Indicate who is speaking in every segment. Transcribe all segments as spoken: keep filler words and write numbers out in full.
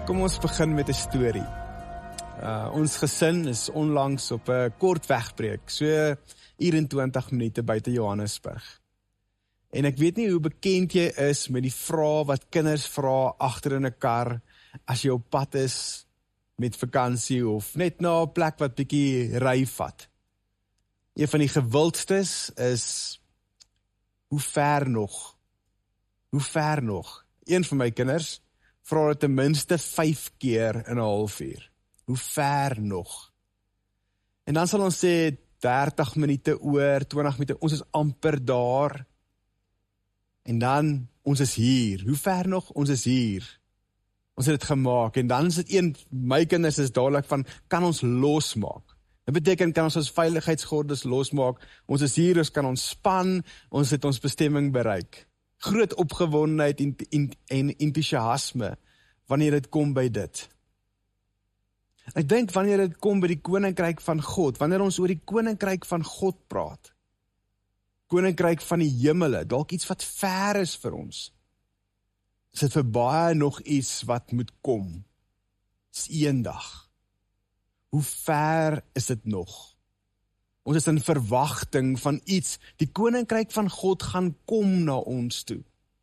Speaker 1: Kom ons begin met 'n storie. Uh, ons gesin is onlangs op 'n kort wegbreek, so eenentwintig minute buite Johannesburg. En ek weet nie hoe bekend jy is met die vrae wat kinders vra agter in 'n kar as jy op pad is met vakansie of net na 'n plek wat bietjie ry vat. Een van die gewildstes is, hoe ver nog? Hoe ver nog? Een van my kinders vra dit ten minste vyf keer in 'n halfuur. Hoe ver nog? En dan sal ons sê dertig minute oor, twintig minute, ons is amper daar. En dan, ons is hier. Hoe ver nog? Ons is hier. Ons het dit gemaak. En dan is dit een, my kinders is dadelik van, kan ons losmaak? Dit beteken, kan ons ons veiligheidsgordes losmaak? Ons is hier, ons kan ontspan, ons het ons bestemming bereik. Groot opgewondenheid en, en, en enthousiasme, wanneer dit kom by dit. Ek dink wanneer dit kom by die koninkryk van God, wanneer ons oor die koninkryk van God praat, koninkryk van die hemele, dalk iets wat ver is vir ons, is dit vir baie nog iets wat moet kom. Dis eendag. Hoe ver is dit nog? Ons is in verwagting van iets, die koninkryk van God gaan kom na ons toe.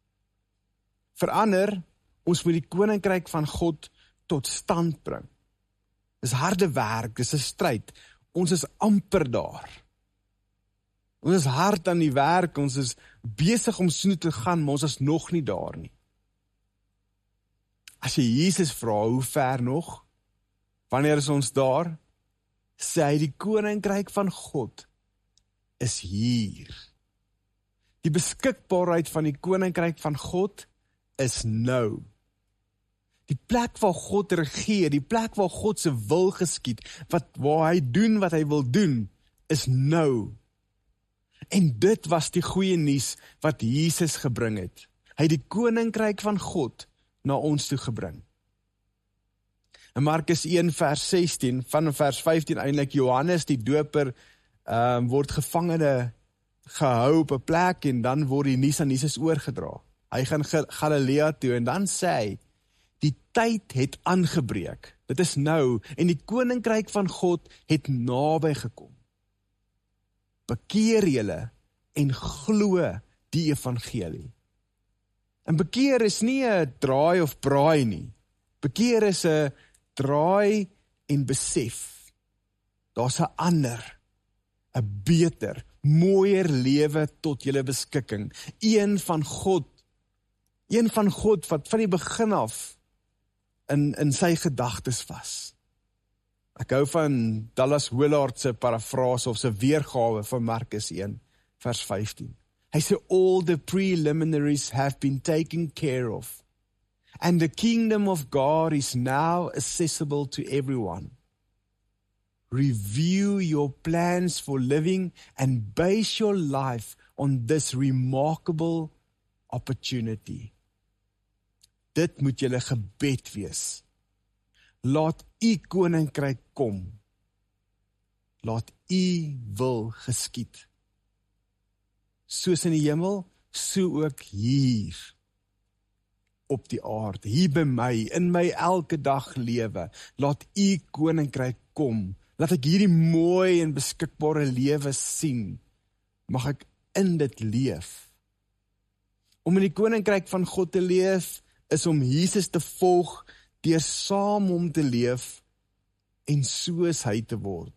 Speaker 1: Verander, ons moet die koninkryk van God tot stand bring. Dis harde werk, dis 'n stryd. Ons is amper daar. Ons is hard aan die werk, ons is besig om so te gaan, maar ons is nog nie daar nie. As jy Jesus vra, hoe ver nog? Wanneer is ons daar? Sê hy, die koninkryk van God is hier. Die beskikbaarheid van die koninkryk van God is nou. Die plek waar God regeer, die plek waar God se wil geskied, wat, waar hy doen wat hy wil doen, is nou. En dit was die goeie nuus wat Jesus gebring het. Hy het die koninkryk van God na ons toe gebring. In Markus een vers sestien, van vers vyftien eintlik, Johannes die doper um, word gevangene gehou op 'n plek en dan word die nuus aan Jesus oorgedra. Hy gaan Galilea toe en dan sê hy, die tyd het aangebreek. Dit is nou en die koninkryk van God het naby gekom. Bekeer julle en glo die evangelie. En bekeer is nie 'n draai of braai nie. Bekeer is 'n draai en besef. Daar's 'n ander, 'n beter, mooier lewe tot julle beskikking. Een van God, een van God wat van die begin af in, in sy gedagtes was. Ek hou van Dallas Willard se parafrase of sy weergawe van Markus een, vers vyftien. Hy sê, all the preliminaries have been taken care of, and the kingdom of God is now accessible to everyone. Review your plans for living and base your life on this remarkable opportunity. Dit moet julle gebed wees. Laat u koninkryk kom. Laat u wil geskied. Soos in die hemel, so ook hier op die aarde, hier by my, in my elke dag lewe. Laat u koninkryk kom. Laat ek hierdie mooi en beskikbare lewe sien. Mag ek in dit leef. Om in die koninkryk van God te leef, is om Jesus te volg, deur saam om te leef en soos hy te word.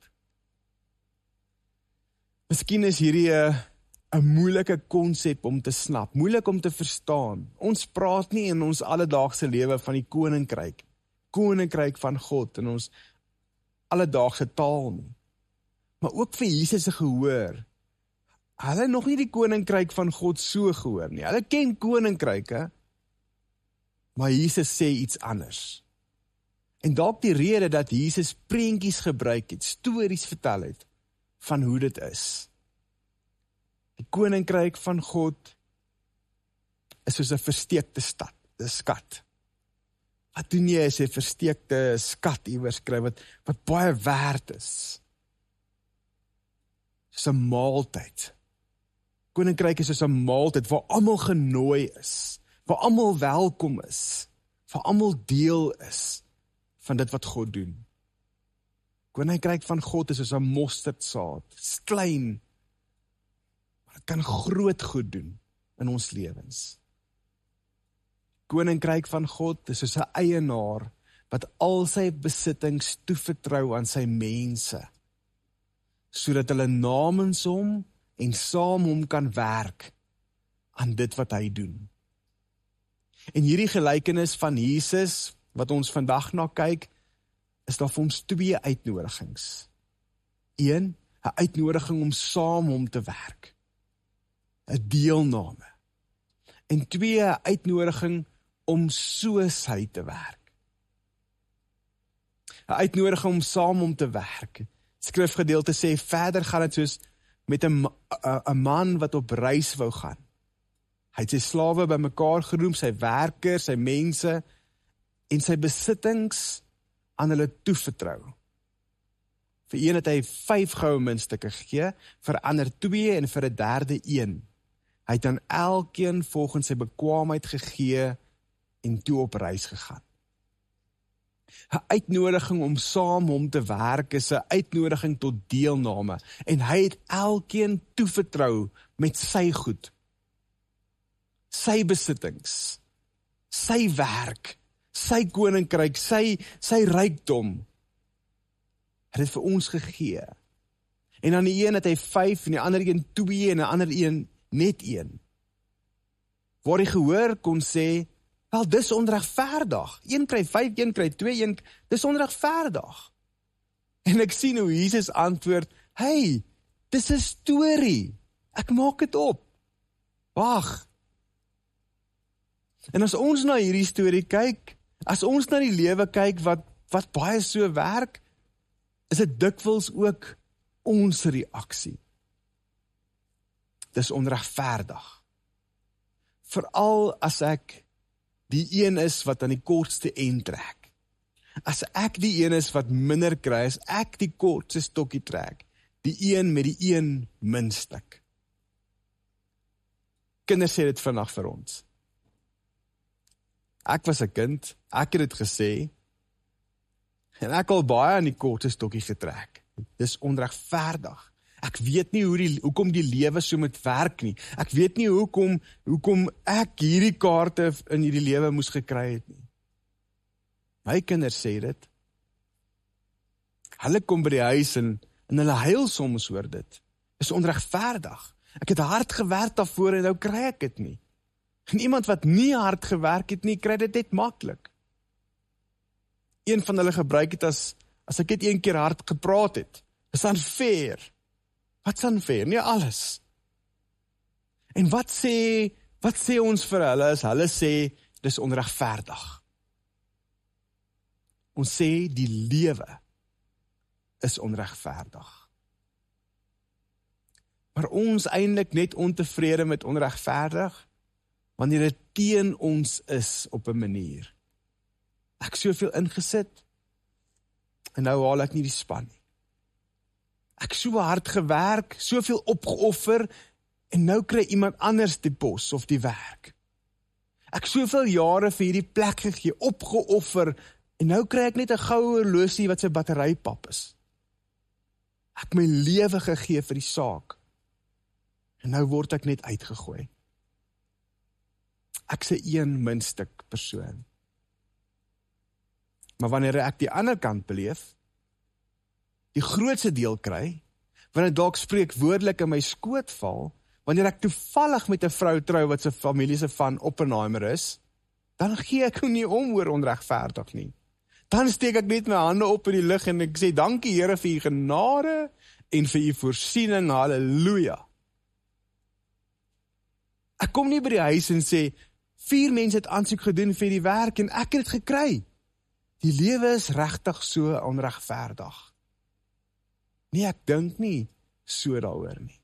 Speaker 1: Miskien is hierdie 'n 'n moeilike konsep om te snap, moeilik om te verstaan. Ons praat nie in ons alledaagse lewe van die koninkryk, koninkryk van God in ons alledaagse taal nie. Maar ook vir Jesus se gehoor. Hulle nog nie die koninkryk van God so gehoor nie. Hulle ken koninkryke, maar Jesus sê iets anders. En dalk die rede dat Jesus prentjies gebruik het, stories vertel het, van hoe dit is. Die koninkryk van God is soos 'n versteekte stad, 'n skat. Wat doen jy as jy 'n versteekte skat iewers skryf wat, wat baie werd is? Soos 'n maaltyd. Koninkryk is soos 'n maaltyd waar almal genooi is, waar almal welkom is. vir almal deel is van dit wat God doen. Koninkryk van God is soos 'n mosterdsaad, is klein, maar dit kan groot goed doen in ons lewens. Koninkryk van God is soos 'n eienaar wat al sy besittings toevertrou aan sy mense, sodat hulle namens hom en saam hom kan werk aan dit wat hy doen. En hierdie gelykenis van Jesus, wat ons vandag na kyk, is daar vir ons twee uitnodigings. Een, 'n uitnodiging om saam hom te werk, 'n deelname. En twee, 'n uitnodiging om soos hy te werk. 'n Uitnodiging om saam hom te werk. Skrifgedeelte sê, verder gaan dit soos met 'n 'n man wat op reis wou gaan. Hy het sy slawe bymekaar geroep, sy werkers, sy mense, en sy besittings aan hulle toevertrou. Vir een het hy vyf goue muntstukke gegee, vir ander twee en vir 'n derde een. Hy het aan elkeen volgens sy bekwaamheid gegee en toe op reis gegaan. 'n Uitnodiging om saam hom te werk is 'n uitnodiging tot deelname, en hy het elkeen toevertrou met sy goed, sy besittings, sy werk, sy koninkryk, sy, sy rykdom. Hy het dit vir ons gegee. En aan die een het hy vyf, en die ander een twee, en die ander een net een. Waar die gehoor kon sê, wel, dis onregverdig. Een kry vyf, een kry twee, een, dis onregverdig. En ek sien hoe Jesus antwoord, hey, dis 'n storie. Ek maak dit op. Wag. En as ons na hierdie storie kyk, as ons na die lewe kyk wat, wat baie so werk, is dit dikwels ook ons reaksie. Dis onregverdig. Veral as ek die een is wat aan die kortste end trek. As ek die een is wat minder kry, as ek die kortste stokkie trek, die een met die een muntstuk. Kinders sê dit vandag vir ons. Ek was 'n kind, ek het dit gesê, en ek al baie aan die kortste stokkie getrek. Dis onregverdig. Ek weet nie hoe die, hoekom die lewe so moet werk nie. Ek weet nie hoekom, hoekom ek hierdie kaarte in hierdie lewe moes gekry het nie. My kinders sê dit. Hulle kom by die huis en, en hulle huil soms oor dit. Dis onregverdig. Ek het hard gewerk daarvoor en nou kry ek dit nie. En iemand wat nie hard gewerk het nie, kry dit net maklik. Een van hulle gebruik het as, as ek het een keer hard gepraat het. Is unfair. Wat's unfair? Nie alles. En wat sê, wat sê ons vir hulle is, hulle sê, dis onregverdig. Ons sê, die lewe is onregverdig. Maar ons eintlik net ontevrede met onregverdig, wanneer dit teen ons is op 'n manier. Ek soveel ingesit, en nou haal ek nie die span nie. Ek so hard gewerk, soveel opgeoffer, en nou kry iemand anders die pos of die werk. Ek soveel jare vir hierdie plek gegee, opgeoffer, en nou kry ek net 'n goue horlosie wat sy battery pap is. Ek my lewe gegee vir die saak, en nou word ek net uitgegooi. Ek sê een muntstuk persoon. Maar wanneer ek die ander kant beleef, die grootste deel kry, wanneer dalk spreekwoordelik in my skoot val, wanneer ek toevallig met 'n vrou trou wat sy familie se van Oppenheimer is, dan gee ek nie om oor onregverdig nie. Dan steek ek net my hande op in die lug en ek sê, dankie Here vir u genade en vir u voorsiening, halleluja. Ek kom nie by die huis en sê, vier mense het aansoek gedoen vir die werk en ek het dit gekry. Die lewe is regtig so onregverdig. Nee, ek dink nie so daaroor nie.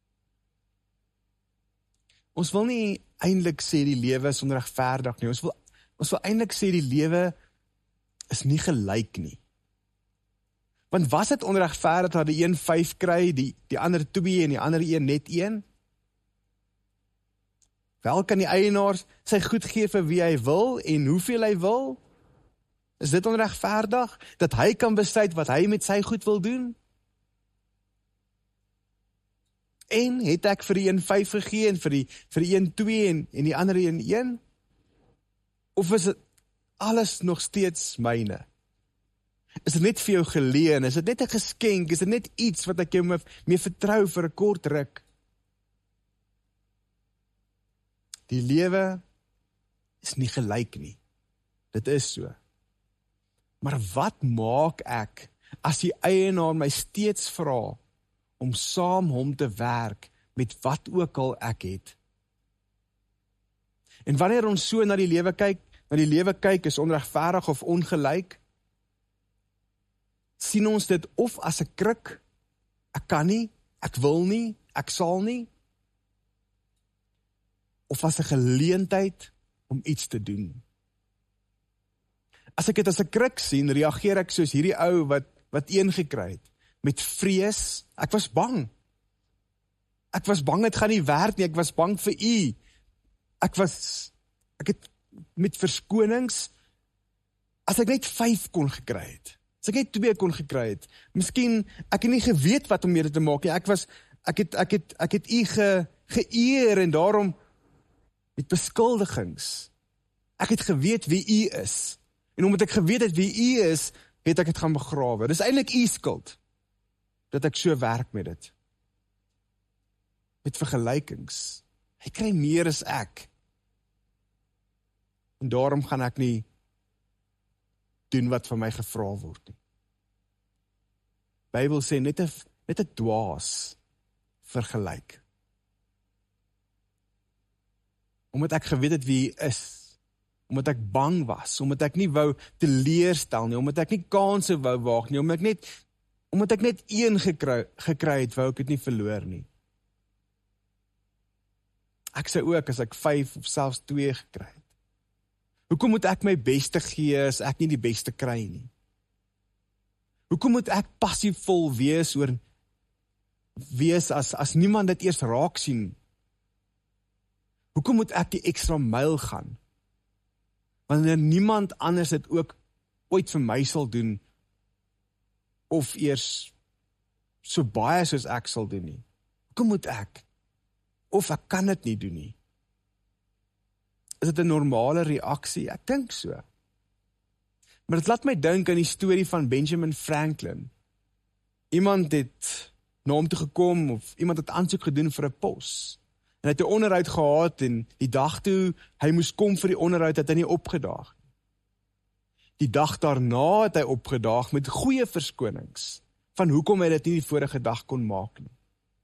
Speaker 1: Ons wil nie eintlik sê die lewe is onregverdig nie. Ons wil, ons wil eintlik sê die lewe is nie gelyk nie. Want was dit onregverdig dat die een vyf kry, die, die ander twee en die ander een net een? Wel kan die eienaar sy goed gee vir wie hy wil en hoeveel hy wil? Is dit onregverdig? Dat hy kan besluit wat hy met sy goed wil doen? En het ek vir die een vyf gegee en vir die, vir die een twee en, en die ander een een? Of is dit alles nog steeds myne? Is dit net vir jou geleen? Is dit net 'n geskenk? Is dit net iets wat ek jou mee, mee vertrou vir 'n kort ruk? Die lewe is nie gelyk nie. Dit is so. Maar wat maak ek as die eienaar my steeds vra om saam hom te werk met wat ook al ek het? En wanneer ons so na die lewe kyk, na die lewe kyk is onregverdig of ongelyk, sien ons dit of as 'n kruk, ek kan nie, ek wil nie, ek sal nie, of as 'n geleentheid om iets te doen. As ek dit as 'n kruk sien, reageer ek soos hierdie ou wat, wat een gekry het, met vrees. Ek was bang. Ek was bang, het gaan nie werk nie, ek was bang vir u. Ek was, ek het met verskonings, as ek net vyf kon gekry het, as ek net twee kon gekry het, miskien, ek het nie geweet wat om mee te maak nie, ek was, ek het, ek het, ek het u ge, geëer en daarom, met beskuldigings, ek het geweet wie u is, en omdat ek geweet het wie u is, het ek het gaan begrawe. Dis eintlik u skuld, dat ek so werk met dit. Met vergelykings. Hy kry meer as ek. En daarom gaan ek nie doen wat van my gevra word nie. Bybel sê net 'n net 'n dwaas vergelyk. Omdat ek geweet het wie hy is, omdat ek bang was, omdat ek nie wou teleurstel nie, omdat ek nie kanse wou waag nie, omdat ek net, omdat ek net een gekry, gekry het, wou ek het nie verloor nie. Ek sê ook, as ek vyf of selfs twee gekry het. Hoekom moet ek my beste gee, as ek nie die beste kry nie? Hoekom moet ek passievol wees, oor wees, as, as niemand dit eers raak sien? Hoekom moet ek die ekstra myl gaan? Wanneer niemand anders dit ook ooit vir my sal doen, of eers so baie soos ek sal doen nie. Hoekom moet ek? Of ek kan dit nie doen nie. Is dit 'n normale reaksie? Ek dink so. Maar dit laat my dink aan die storie van Benjamin Franklin. Iemand het na hom toe gekom, of iemand het aansoek gedoen vir 'n pos. En hy het 'n onderhoud gehad, en die dag toe hy moes kom vir die onderhoud, het hy nie opgedaag. Die dag daarna het hy opgedaag met goeie verskonings, van hoekom hy dit nie die vorige dag kon maak nie.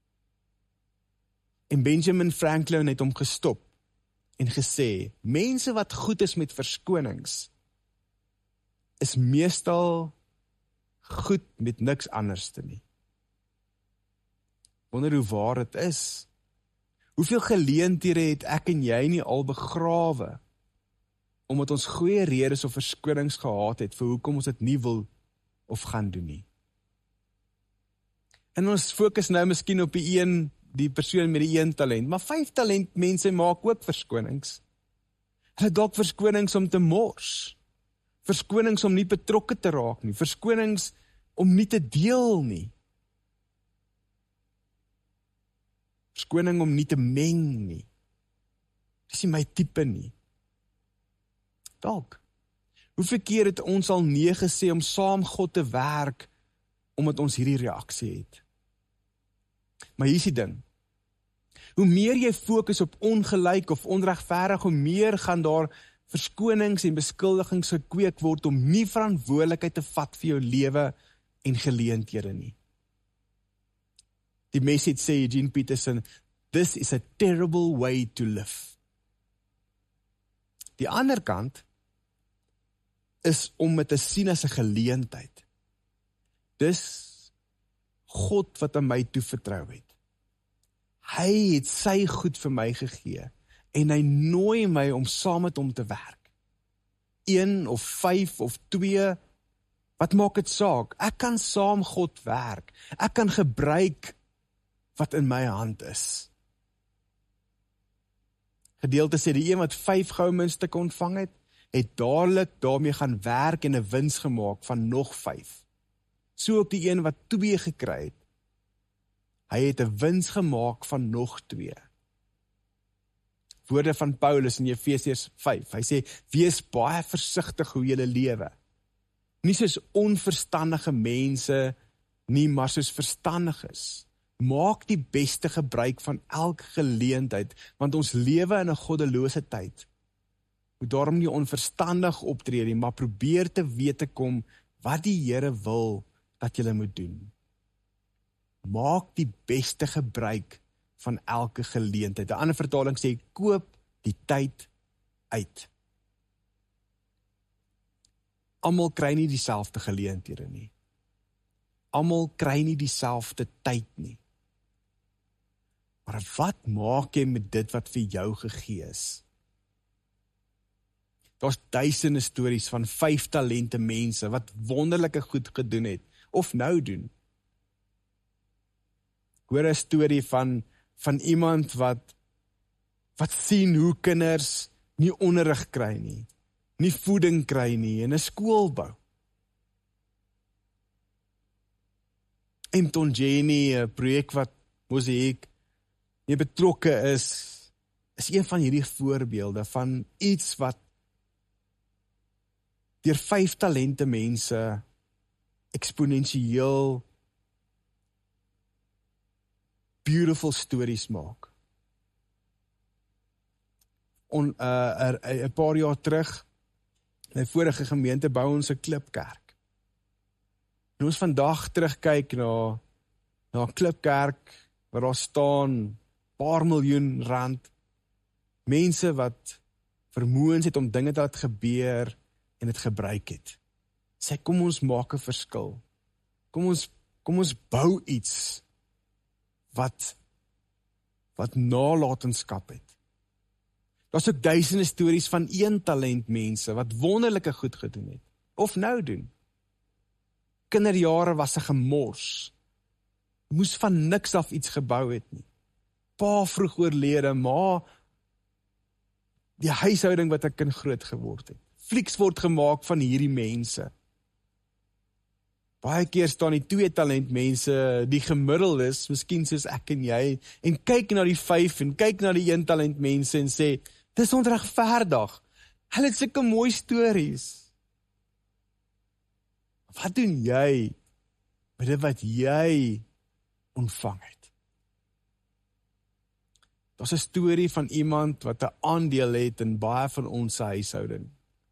Speaker 1: En Benjamin Franklin het hom gestop, en gesê, mense wat goed is met verskonings, is meestal goed met niks anders te nie. Wonder hoe waar het is. Hoeveel geleenthede het ek en jy nie al begrawe, omdat ons goeie redes of verskonings gehad het, vir hoekom ons dit nie wil of gaan doen nie. En ons fokus nou miskien op die een, die persoon met die een talent, maar vyf talent mense maak ook verskonings. Hulle het dalk verskonings om te mors, verskonings om nie betrokke te raak nie, verskonings om nie te deel nie, verskoning om nie te meng nie. Dis nie my tipe nie. Dalk. Hoeveel keer het ons al nee gesê om saam God te werk, omdat ons hierdie reaksie het? Maar hier is die ding. Hoe meer jy fokus op ongelyk of onregverdig, hoe meer gaan daar verskonings en beskuldigings gekweek word om nie verantwoordelikheid te vat vir jou lewe en geleenthede nie. Die message sê Eugene Peterson, this is a terrible way to live. Die ander kant is om het te sien as 'n geleentheid. Dis God wat aan my toevertrou het. Hy het sy goed vir my gegee en hy nooi my om saam met hom te werk. Een of vyf of twee, wat maak dit saak? Ek kan saam God werk. Ek kan gebruik wat in my hand is. gedeelte sê, die een wat vyf goue muntstukke ontvang het, het dadelik daarmee gaan werk en 'n wins gemaak van nog vyf. So ook die een wat twee gekry het. Hy het 'n wins gemaak van nog twee. Woorde van Paulus in Efesiërs vyf, hy sê, wees baie versigtig hoe julle lewe. Nie soos onverstandige mense nie, maar soos verstandig is. Maak die beste gebruik van elke geleentheid, want ons lewe in 'n goddelose tyd. Moet daarom nie onverstandig optree nie, maar probeer te weet te kom wat die Here wil dat julle moet doen. Maak die beste gebruik van elke geleentheid. 'n Ander vertaling sê, koop die tyd uit. Almal kry nie dieselfde geleenthede nie. Almal kry nie dieselfde tyd nie. Maar wat maak jy met dit wat vir jou gegee is? Daar's duisende stories van vyf talente mense wat wonderlike goed gedoen het, of nou doen. Ek hoor 'n storie van, van iemand wat, wat sien hoe kinders nie onderrig kry nie, nie voeding kry nie, en 'n skool bou. Mtonjeni, 'n projek wat Mosaïek nie betrokke is, is een van hierdie voorbeelde van iets wat deur vyf talente mense eksponensieel beautiful stories maak. On, uh, er, er, een paar jaar terug, in die vorige gemeente bou ons 'n klipkerk. En ons vandag terugkyk na, na 'n klipkerk, waar daar staan, paar miljoen rand, mense wat vermoëns het om dinge te laat gebeur, en het gebruik het. Sê, kom ons maak 'n verskil. Kom ons, kom ons bou iets, wat, wat nalatenskap het. Daar's ook duisende stories van een talent mense, wat wonderlike goed gedoen het, of nou doen. Kinderjare was 'n gemors, moes van niks af iets gebou het nie. Pa vroeg oorlede, ma, die huishouding wat 'n kind groot geword het. Flieks word gemaak van hierdie mense. Baie keer staan die twee talent mense, die gemiddeld is, miskien soos ek en jy, en kyk na die vyf, en kyk na die een talent mense, en sê, dis onregverdig. Hulle het sulke mooi stories. Wat doen jy met dit wat jy ontvang het? Daar's 'n storie van iemand wat 'n aandeel het in baie van ons huishouding.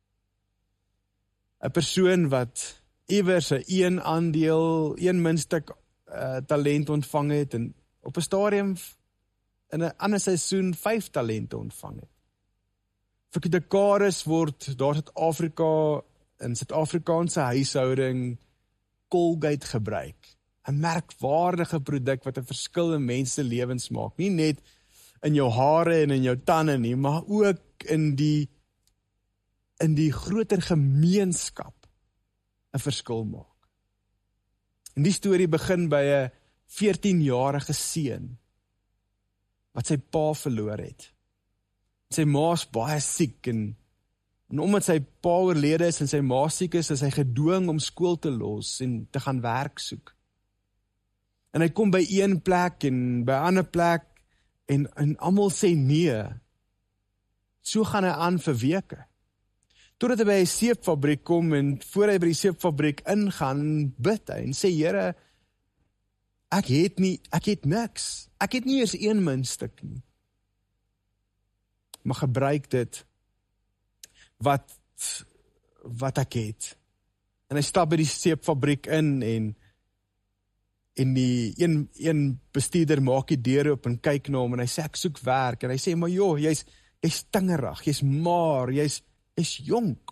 Speaker 1: 'n Persoon wat iewers 'n een aandeel, een muntstuk uh, talent ontvang het, en op 'n stadium in 'n ander seisoen vyf talente ontvang het. Vir dekades word daar Suid-Afrika, in Suid-Afrikaanse huishouding, Colgate gebruik. 'n merkwaardige produk wat 'n verskil in mense lewens maak. Nie net in jou hare en in jou tande nie, maar ook in die in die groter gemeenskap 'n verskil maak. En die storie begin by 'n veertienjarige seun wat sy pa verloor het. Sy ma is baie siek, en, en omdat sy pa oorlede is en sy ma siek is, is hy gedwing om skool te los en te gaan werk soek. En hy kom by een plek en by 'n ander plek, en, en almal sê nee. So gaan hy aan vir weke. Totdat hy by 'n seepfabriek kom, en voor hy by die seepfabriek ingaan, bid hy en sê, Here, ek het nie, ek het niks. Ek het nie eens een muntstuk nie. Maar gebruik dit wat, wat ek het. En hy stap by die seepfabriek in, en en die een, een bestuurder maak die deur op en kyk na hom, en hy sê, ek soek werk, en hy sê, maar joh, jy's jy's tingerig, jy's maar, jy's jy's jonk.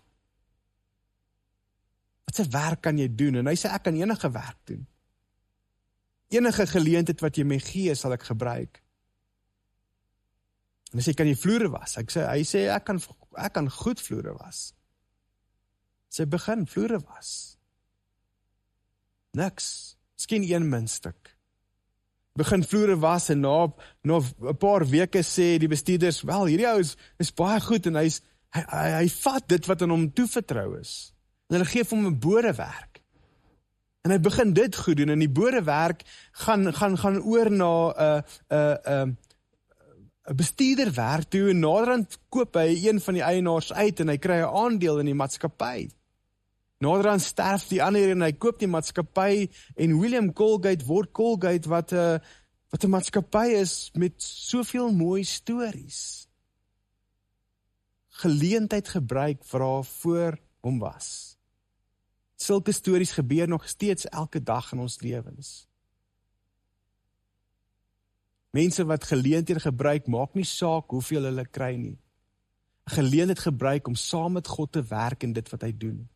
Speaker 1: Wat se werk kan jy doen? En hy sê, ek kan enige werk doen. Enige geleentheid wat jy my gee, sal ek gebruik. En hy sê, kan jy vloere was? Ek sê, hy sê, ek kan, ek kan goed vloere was. Sy begin vloere was. Niks. Miskien een muntstuk. begin vloere was en na, na 'n paar weke sê die bestuurders, wel, hierdie ou is, is baie goed en hy, is, hy, hy, hy vat dit wat aan hom toevertrou is. En hulle geef hom 'n bodewerk. En hy begin dit goed doen en die bodewerk gaan, gaan, gaan oor na 'n uh, uh, uh, 'n bestuurderwerk toe en naderhand koop hy een van die eienaars uit en hy kry 'n aandeel in die maatskappy. Naderhand sterf die ander en hy koop die maatskappy en William Colgate word Colgate wat 'n uh, wat 'n maatskappy is met soveel mooi stories. Geleentheid gebruik vir haar voor hom was. Sulke stories gebeur nog steeds elke dag in ons lewens. Mense wat geleenthede gebruik, maak nie saak hoeveel hulle kry nie. Geleentheid gebruik om saam met God te werk in dit wat hy doen.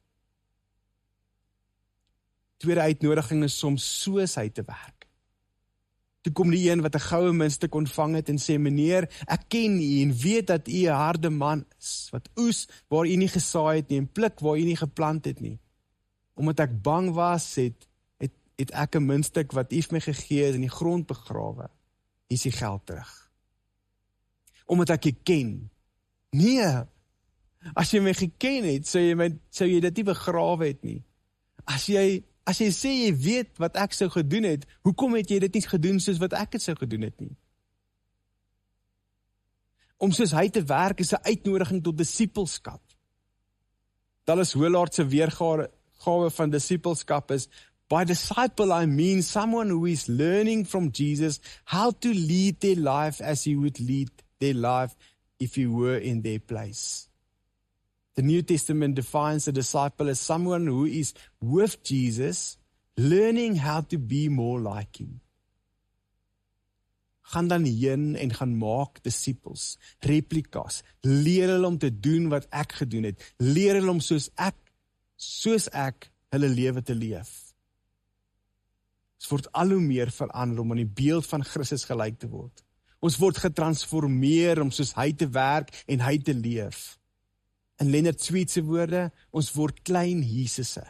Speaker 1: Tweede uitnodiging is om soos hy te werk. Toe kom die een wat 'n goue muntstuk ontvang het en sê, meneer, ek ken u en weet dat u 'n harde man is, wat oes waar u nie gesaai het nie en pluk waar u nie geplant het nie. Omdat ek bang was, het, het, het ek 'n muntstuk wat u vir my gegee het in die grond begrawe. Hier is die geld terug. Omdat ek jy ken. Nee, as jy my geken het, sou jy, my, sou jy dit nie begrawe het nie. As jy As jy sê jy weet wat ek sou gedoen het, hoekom het jy dit nie gedoen soos wat ek het sou gedoen het nie? Om soos hy te werk is 'n uitnodiging tot disippelskap. Dallas Willard se weergawe van disippelskap is, by disciple I mean someone who is learning from Jesus how to lead their life as he would lead their life if he were in their place. The New Testament defines a disciple as someone who is with Jesus, learning how to be more like him. Gaan dan heen en gaan maak disippels, replikas, leer hulle om te doen wat ek gedoen het, leer hulle om soos ek, soos ek hulle lewe te leef. Ons word al hoe meer verander om aan die beeld van Christus gelyk te word. Ons word getransformeer om soos hy te werk en hy te leef. In Leonard Sweet se woorde, ons word klein Jesusse.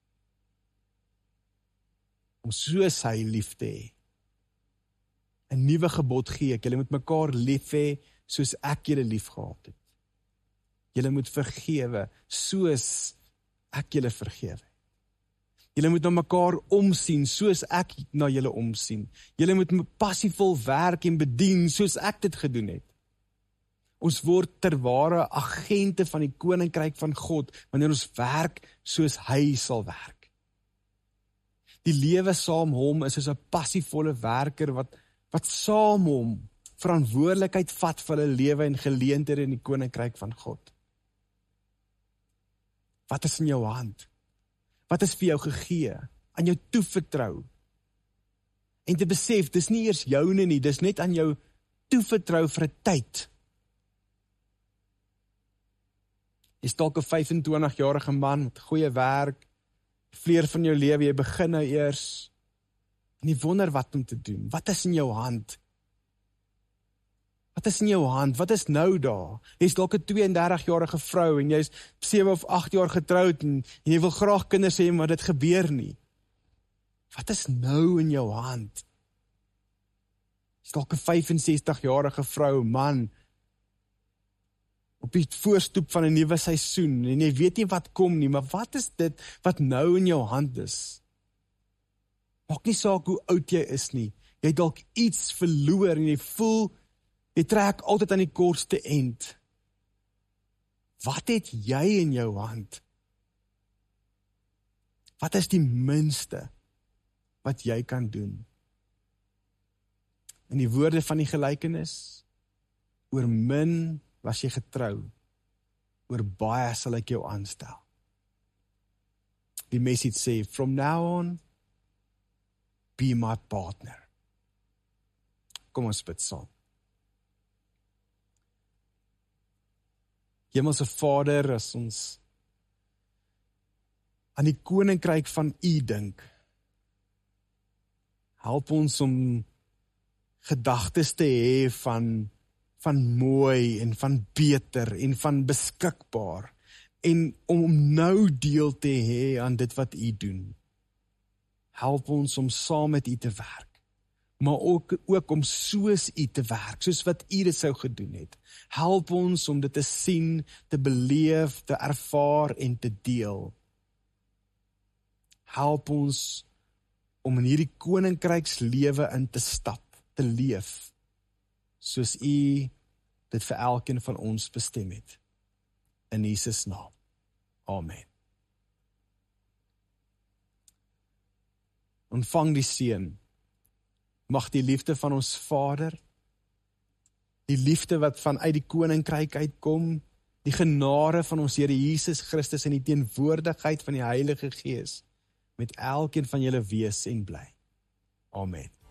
Speaker 1: Om soos hy lief te hê. 'n Nuwe gebod gee ek, julle moet mekaar lief hê, soos ek julle lief gehad het. Julle moet vergewe, soos ek julle vergewe. Julle moet na mekaar omsien, soos ek na julle omsien. Julle moet passievol werk en bedien, soos ek dit gedoen het. Ons word ter ware agente van die koninkryk van God, wanneer ons werk soos hy sal werk. Die lewe saam hom is soos 'n passievolle werker wat, wat saam hom verantwoordelikheid vat vir hulle lewe en geleenthede in die koninkryk van God. Wat is in jou hand? Wat is vir jou gegee? Aan jou toevertrou? En te besef, dis nie eers joune nie, dis net aan jou toevertrou vir 'n tyd. Jy is dalk 'n vyf-en-twintig-jarige man met goeie werk, vleer van jou lewe, jy begin nou eers, en jy wonder wat om te doen. Wat is in jou hand? Wat is in jou hand? Wat is nou daar? Jy is dalk 'n twee-en-dertig-jarige vrou, en jy is sewe of agt jaar getroud, en, en jy wil graag kinders hê, maar dit gebeur nie. Wat is nou in jou hand? Jy is dalk 'n vyf-en-sestig-jarige vrou, man, op die voorstoep van 'n nuwe seisoen, en jy weet nie wat kom nie, maar wat is dit wat nou in jou hand is? Maak nie saak hoe oud jy is nie, jy het dalk iets verloor, en jy voel, jy trek altyd aan die kortste end. Wat het jy in jou hand? Wat is die minste wat jy kan doen? In die woorde van die gelykenis, oor min was jy getrou, oor baie sal ek jou aanstel. Die message sê, from now on, be my partner. Kom ons bid saam. Hemelse Vader, as ons aan die koninkryk van U dink, help ons om gedagtes te hê van van mooi en van beter en van beskikbaar en om nou deel te hê aan dit wat U doen. Help ons om saam met U te werk. maar ook, ook om soos U te werk, soos wat U dit sou gedoen het. Help ons om dit te sien, te beleef, te ervaar en te deel. Help ons om in hierdie koninkrykslewe in te stap, te leef, soos U dit vir elkeen van ons bestem het. In Jesus naam. Amen. Ontvang die seën. Mag die liefde van ons Vader, die liefde wat vanuit die koninkryk uitkom, die genade van ons Here Jesus Christus en die teenwoordigheid van die Heilige Gees met elkeen van julle wees en bly. Amen.